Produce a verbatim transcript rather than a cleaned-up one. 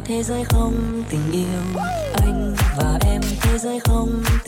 thế giới không tình yêu, anh và em thế giới không